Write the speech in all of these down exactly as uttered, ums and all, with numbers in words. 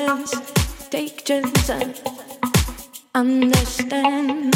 chances, take chances, understand.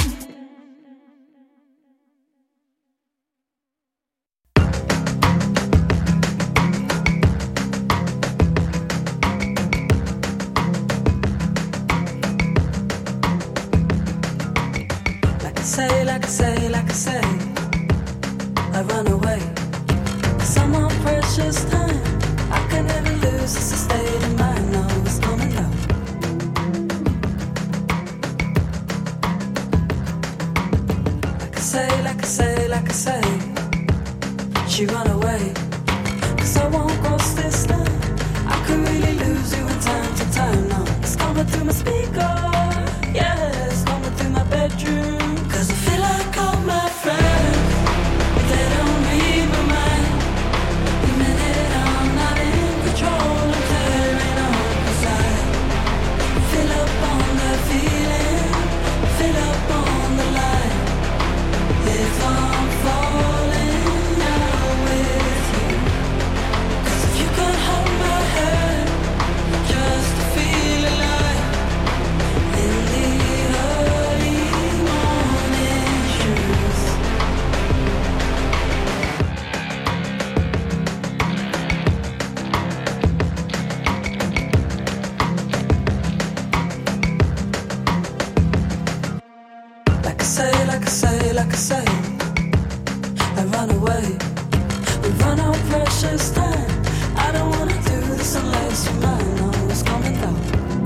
Say, like I say, like I say, I run away. Some more precious time I can never lose. It's a state of mind, no, it's coming out. Like I say, like I say, like I say, she run away. Cause I won't cross this line. I could really lose you in time to time now. It's coming through my speaker, yeah, it's coming through my bedroom. Cause I feel like all my friends, they don't read my mind. The minute I'm not in control, I'm tearing up inside. Fill up on the feeling, fill up on the light. If I'm falling now with you, cause if you could hold my hand, just to feel alive. In the early morning shoes. Like I say, like I say, like I say, I run away. We run out precious time. I don't wanna do this unless you're mine. No, it's coming down.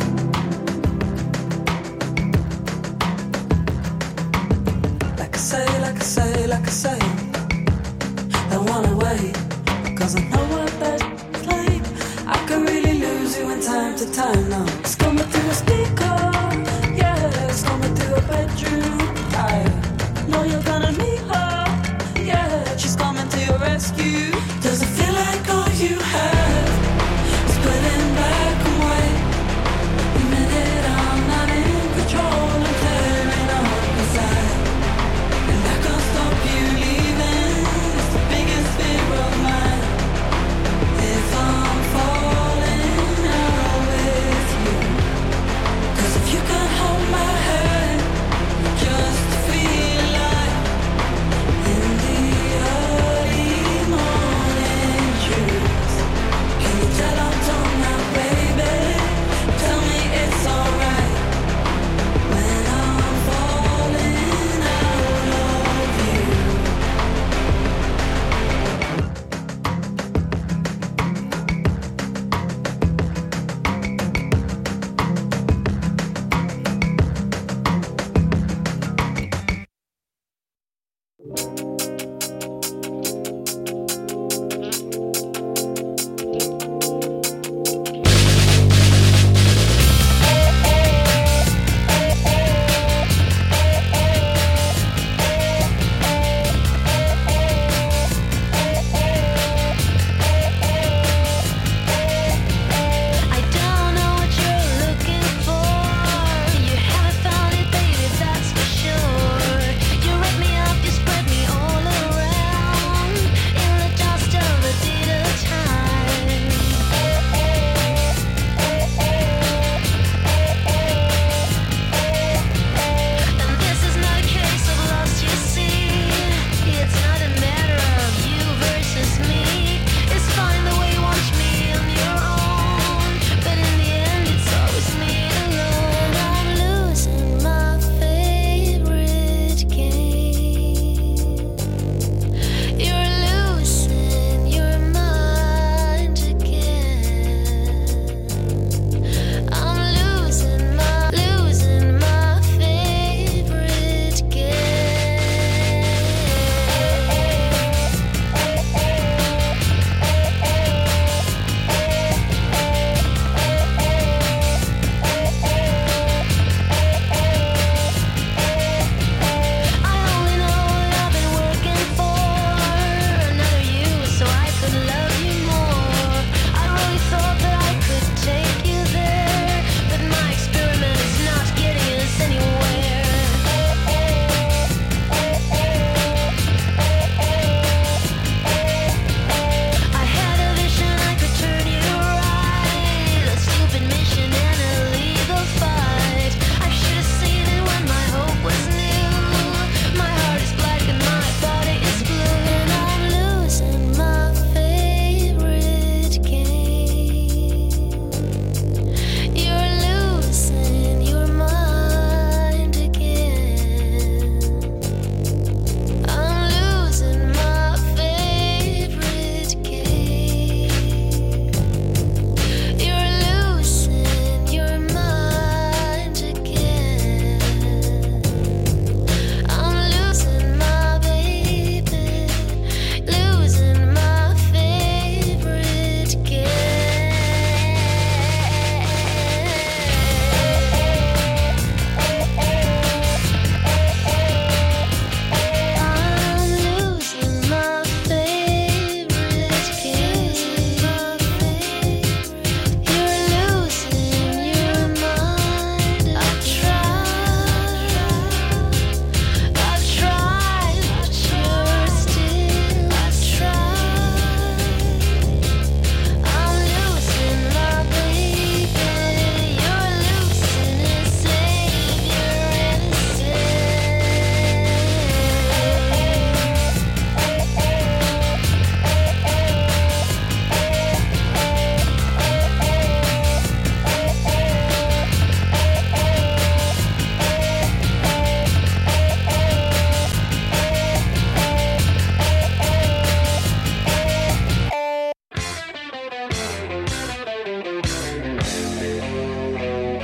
Like I say, like I say, like I say, I wanna wait. Cause I know what that's like. I can really lose you in time to time now. It's coming through a speaker, yeah, it's coming through a bedroom. I know you're gonna meet her, yeah, she's coming to your rescue. Does it feel like all you have is putting black and white? The minute I'm not in control, I'm tearing up inside. And I can't stop you leaving, it's the biggest fear of mine. If I'm falling out with you.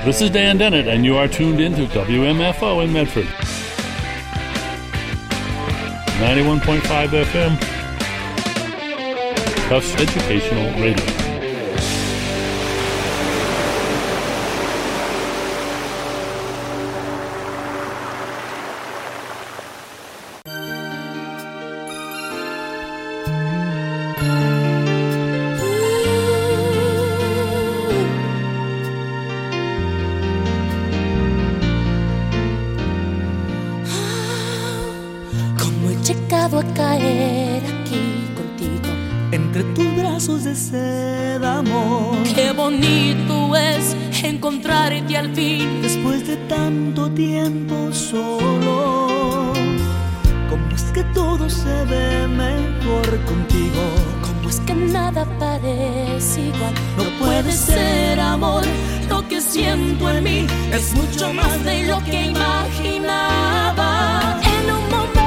This is Dan Dennett, and you are tuned in to W M F O in Medford. ninety-one point five F M, Tufts Educational Radio. A caer aquí contigo entre tus brazos de seda, amor. Qué bonito es encontrarte al fin después de tanto tiempo solo. Cómo es que todo se ve mejor contigo. Cómo es que nada parece igual. No puede ser, amor, lo que siento en mí es mucho más de lo que imaginaba. En un momento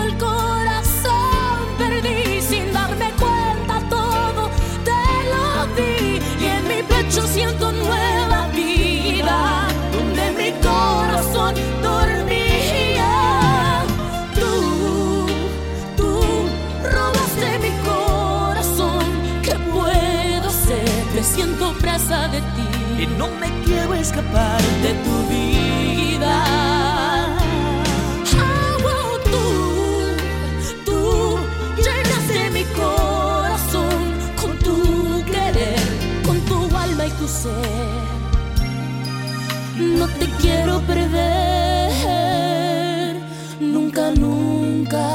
sin darme cuenta todo te lo di, y en mi pecho siento nueva vida donde mi corazón dormía. Tú, tú robaste mi corazón. ¿Qué puedo hacer? Me siento presa de ti y no me quiero escapar de tu vida. Tu ser, no te quiero perder nunca, nunca.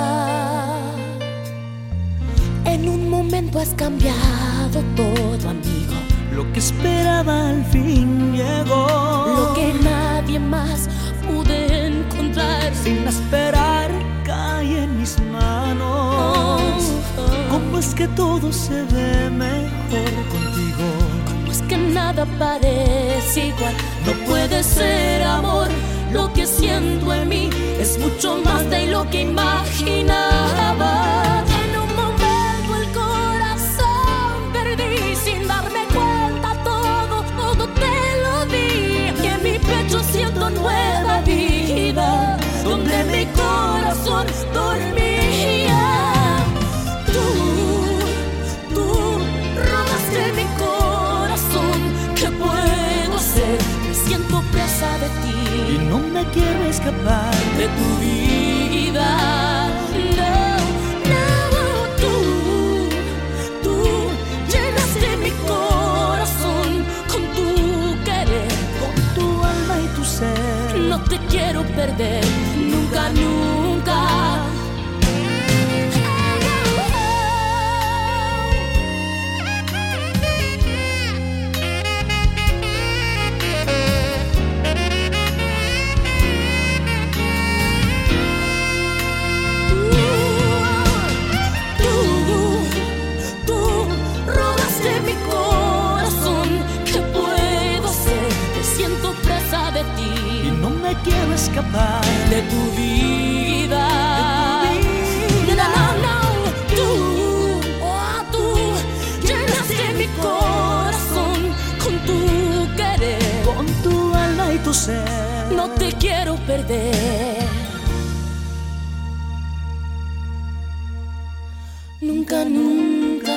En un momento has cambiado todo, amigo. Lo que esperaba al fin llegó, lo que nadie más pude encontrar. Sin esperar cae en mis manos. Oh, oh. ¿Cómo es que todo se ve mejor contigo? Es que nada parece igual. No puede ser, amor, lo que siento en mí es mucho más de lo que imaginaba. En un momento el corazón perdí, sin darme cuenta todo, todo te lo di, y en mi pecho siento nueva vida donde mi corazón dormía. Tú, tú robaste mi corazón. ¿Qué puedo hacer? Me siento presa de ti y no me quiero escapar de tu vida. No, no, tú, tú llenaste mi corazón con tu querer, con tu alma y tu ser. No te quiero perder nunca, nunca. Y no me quiero escapar de tu vida. De tu vida. No, no, no. Tú, oh, tú llenaste mi corazón con tu querer, con tu alma y tu ser. No te quiero perder nunca, nunca.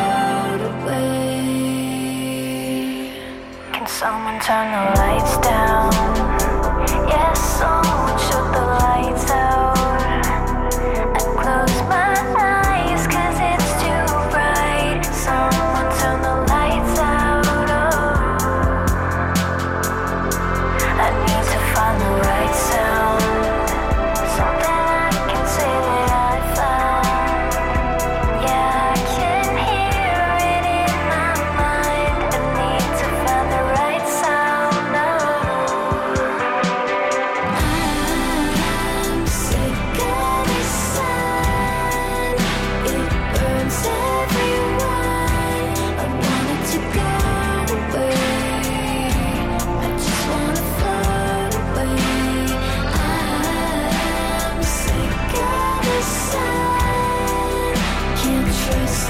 Someone turn the lights down.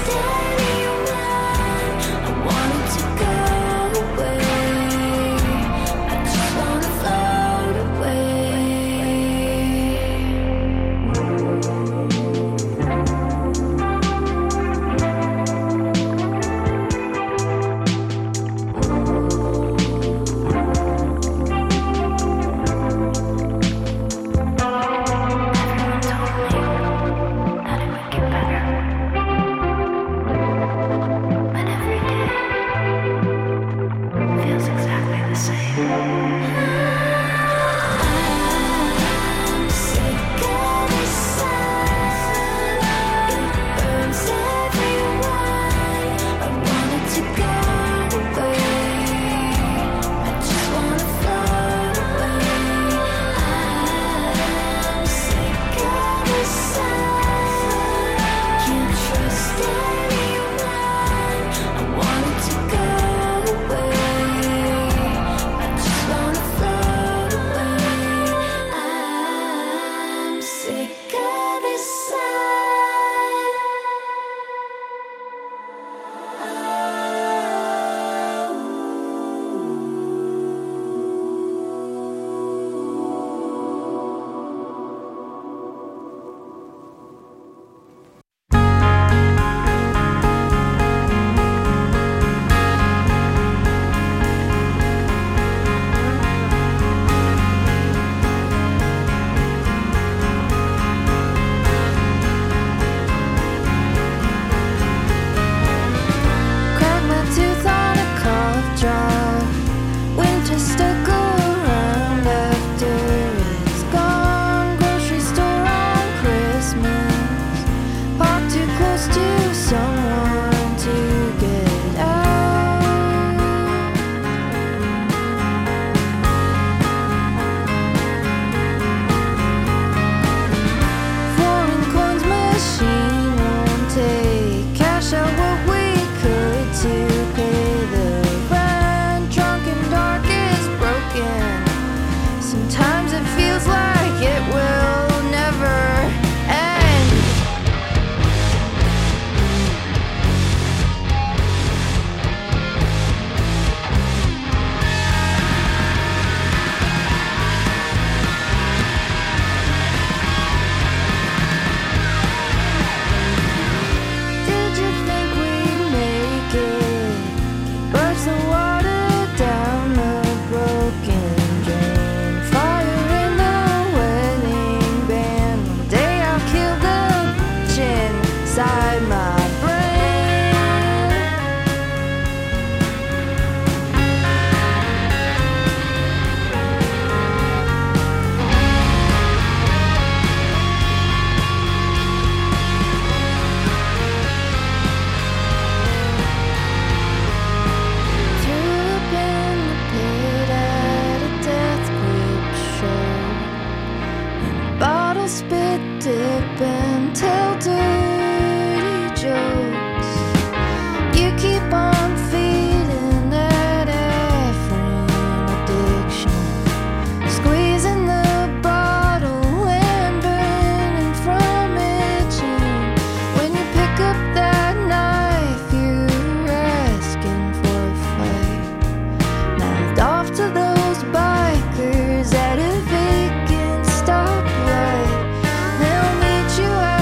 They'll meet you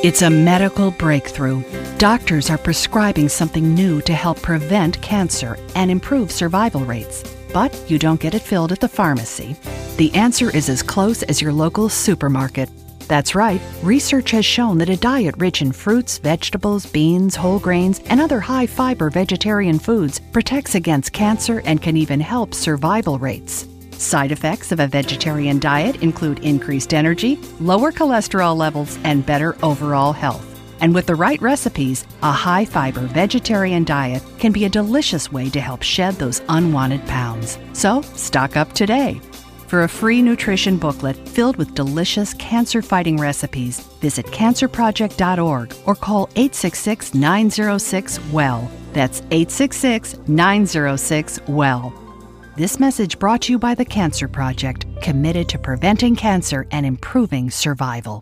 It's a medical breakthrough. Doctors are prescribing something new to help prevent cancer and improve survival rates. But you don't get it filled at the pharmacy. The answer is as close as your local supermarket. That's right, research has shown that a diet rich in fruits, vegetables, beans, whole grains, and other high-fiber vegetarian foods protects against cancer and can even help survival rates. Side effects of a vegetarian diet include increased energy, lower cholesterol levels, and better overall health. And with the right recipes, a high-fiber vegetarian diet can be a delicious way to help shed those unwanted pounds. So, stock up today. For a free nutrition booklet filled with delicious cancer-fighting recipes, visit cancer project dot org or call eight six six, nine zero six, W E L L. That's eight six six, nine zero six, W E L L. This message brought to you by the Cancer Project, committed to preventing cancer and improving survival.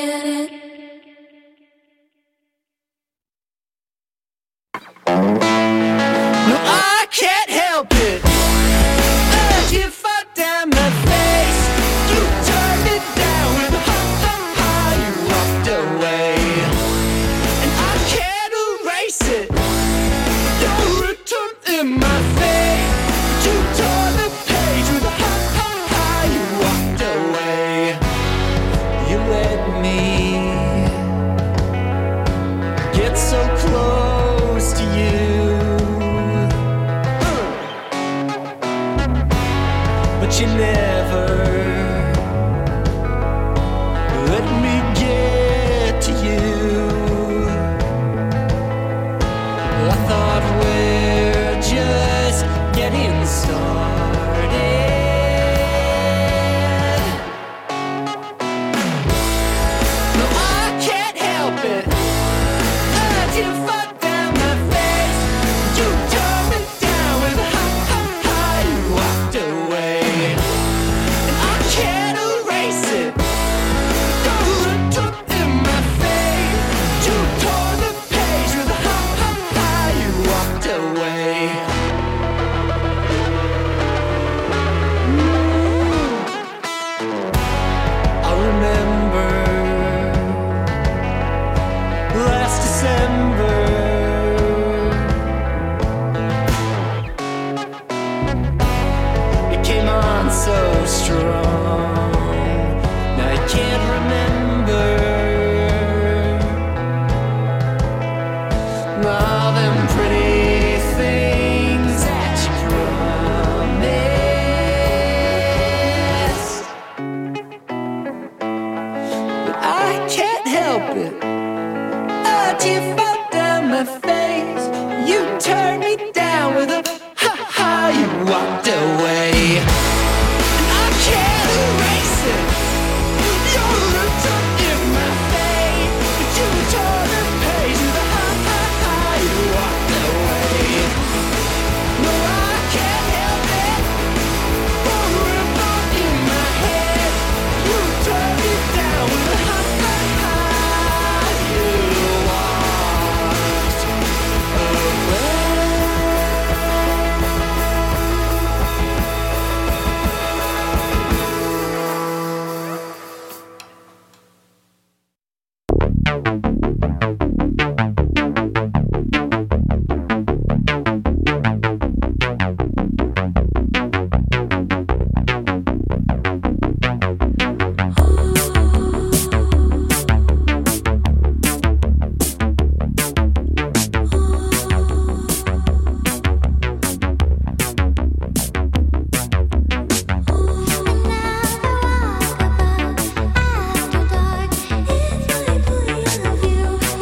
get it. No, I can't help it. As you fucked down my face, you turned it down with ha ha ha. You walked away, and I can't erase it. Your return in my face, you tore the page with ha ha ha. You walked away. You let me get so close to you. But you never let me get to you. I thought we're just getting started. No, I can't help it. As you fucked down my face, you turned me down with a ha ha ha. You walked away. I can't erase it. Your return in my face, you tore the page with a ha ha ha. You walked away. I remember last December. It came on so strong. Now I can't remember all them pretty things that you promised. But I can't help it. How'd you fall down my face? You turned me down with a ha ha. You walked away. And I can't erase it. Your return in my face. You tore the page with a ha ha ha. You walked away. No, I can't help it. Forever in my head. You turned me down with a ha ha ha. You walked away. After dark, if I play of you.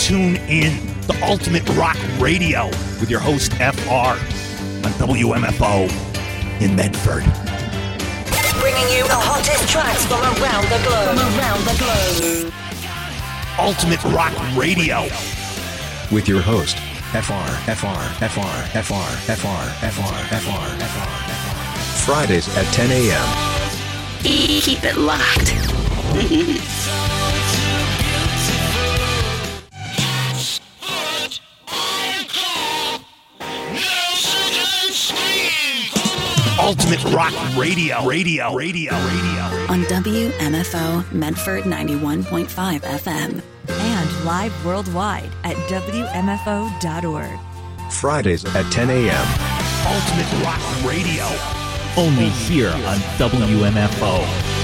tune in the Ultimate Rock Radio with your host F R on W M F O in Medford. Bringing you the hottest tracks from around the globe. From around the globe. Ultimate Rock Radio with your host F R, F R, F R, F R, F R, F R, F R, F R. Fridays at ten a.m. Keep it locked. Ultimate Rock Radio, Radio, Radio, Radio. On W M F O Medford ninety-one point five F M. And live worldwide at W M F O dot org. Fridays at ten a.m. Ultimate Rock Radio. Only here on W M F O.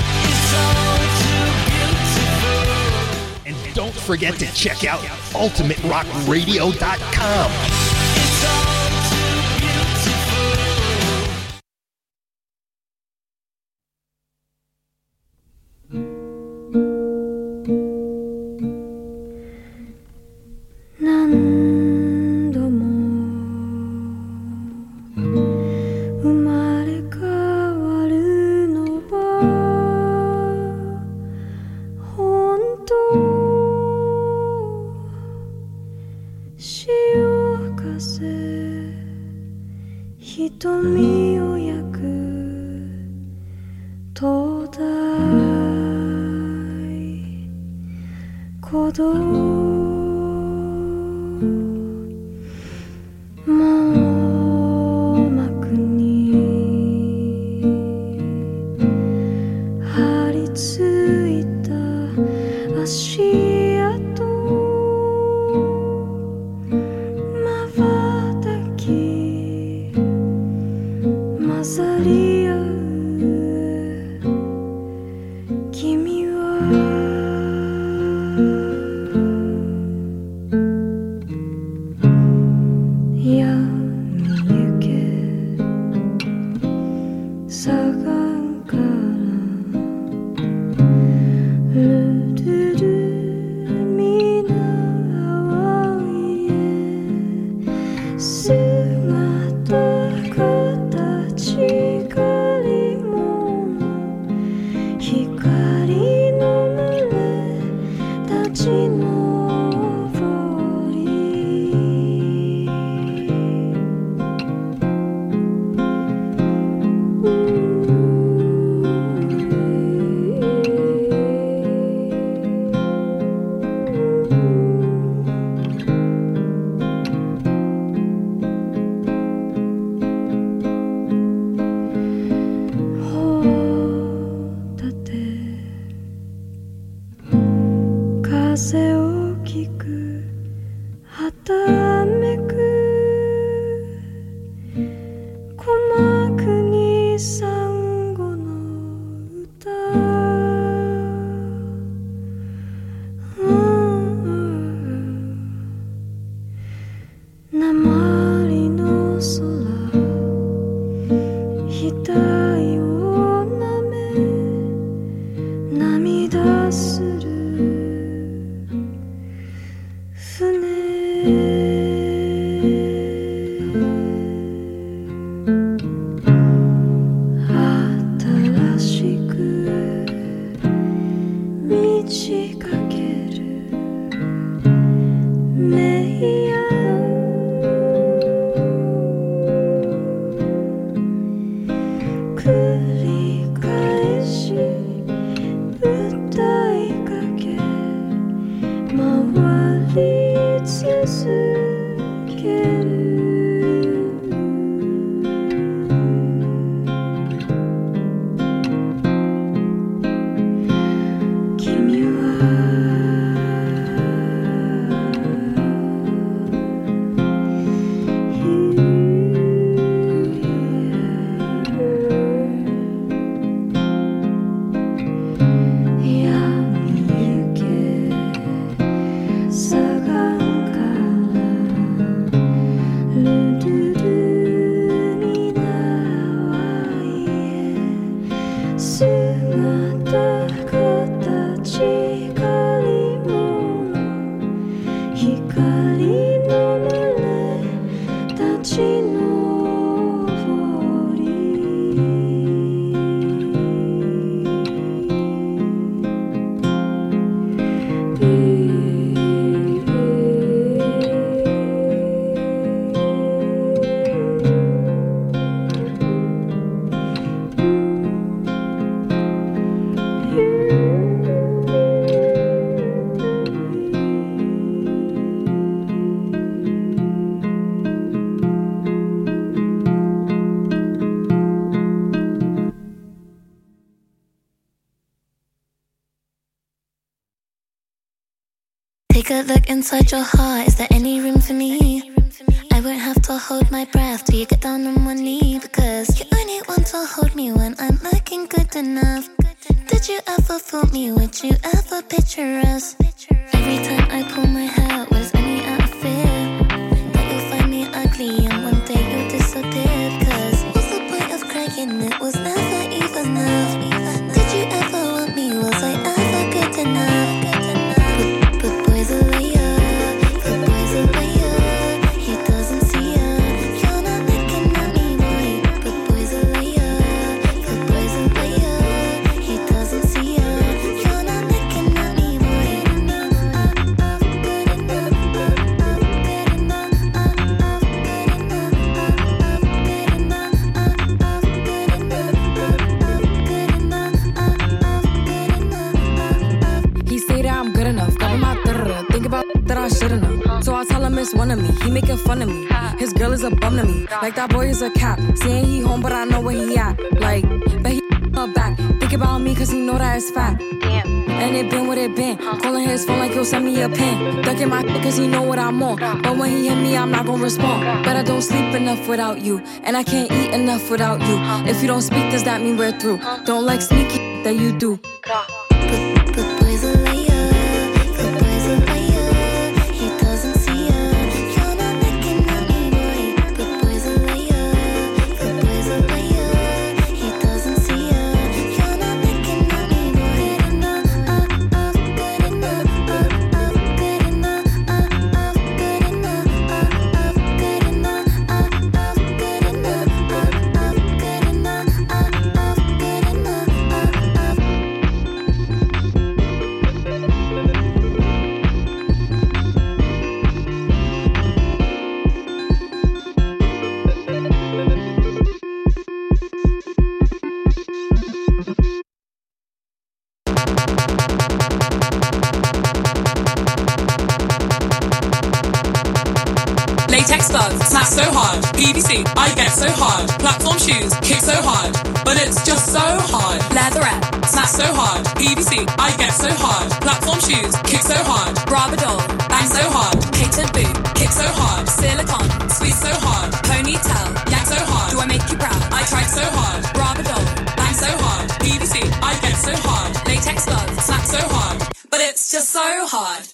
And don't forget to check out ultimate rock radio dot com. Saganka could look inside your heart, is there any room for me? I won't have to hold my breath till you get down on one knee, because you only want to hold me when I'm looking good enough. Did you ever fool me? Would you ever picture us? Every time I pull my hair out, was only out of fear that you'll find me ugly and one day you'll disappear. Cause what's the point of crying? It was never even enough. Did you ever want me? Was I ever good enough? But, but boys are liar, but boys are liar. He doesn't see ya. You're not looking at me, boy. But boys are liar, but boys are liar. He doesn't see ya. You're not looking at me, boy. Good enough, good enough, good enough, good enough, He say that I'm good enough, got my da-da-da. Think about that I should've known. So I tell him it's one of me, he making fun of me. His girl is a bum to me, like that boy is a cap. Saying he home, but I know where he at. Like, but he her back. Think about me, cause he know that it's fat. And it been what it been. Calling his phone like he'll send me a pin. Ducking my shit cause he know what I'm on. But when he hit me, I'm not gonna respond. But I don't sleep enough without you, and I can't eat enough without you. If you don't speak, does that mean we're through? Don't like sneaky that you do. But boys are liar, but boys are liar. He doesn't see ya. You're not looking at me, boy. But boys are liar, but boys are liar. He doesn't see ya. You're not looking at me, boy. Good enough, good enough, good enough, good enough, good enough, good enough, good enough, good enough. Latex studs, snap so hard. P V C, I get so hard. Platform shoes, kick so hard. But it's just so hard. Leatherette, snap so hard. P V C, I get so hard. Platform shoes, kick so hard. Bravadol, bang so hard. Catered boot, kick so hard. Silicone, squeeze so hard. Ponytail, yank so hard. Do I make you proud? I tried so hard. Bravadol, bang so hard. P V C, I get so hard. Latex studs, snap so hard. But it's just so hard.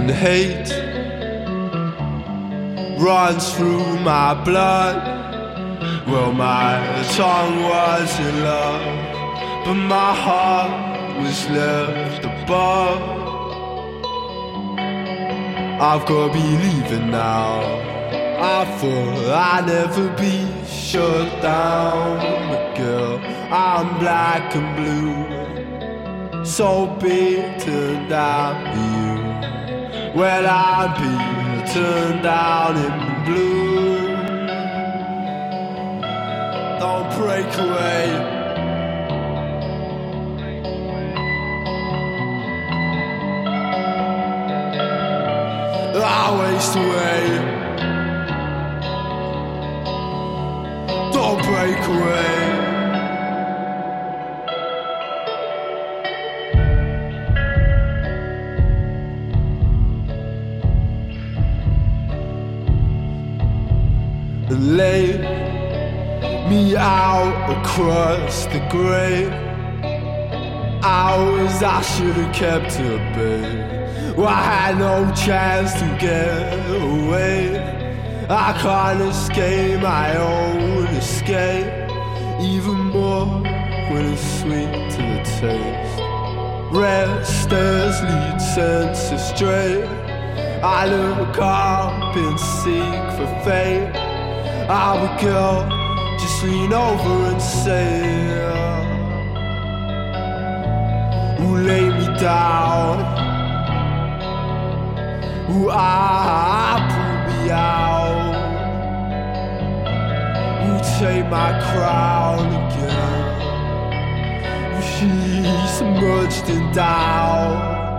hate runs through my blood. Well, my tongue was in love, but my heart was left above. I've gotta be leaving now. I thought I'd never be shut down, but girl, I'm black and blue, so beaten down to you. Well, I'm beaten down in blue. Don't break away. I waste away. Don't break away. And lay me out across the grey hours I should have kept at bay. Well, I had no chance to get away. I can't escape my own escape, even more when it's sweet to the taste. Restless lead senses stray. I look up and seek for fate. I would go, just lean over and say, ooh, lay me down. Ooh, ah, pull me out. Ooh, take my crown again. Ooh, she's submerged in doubt.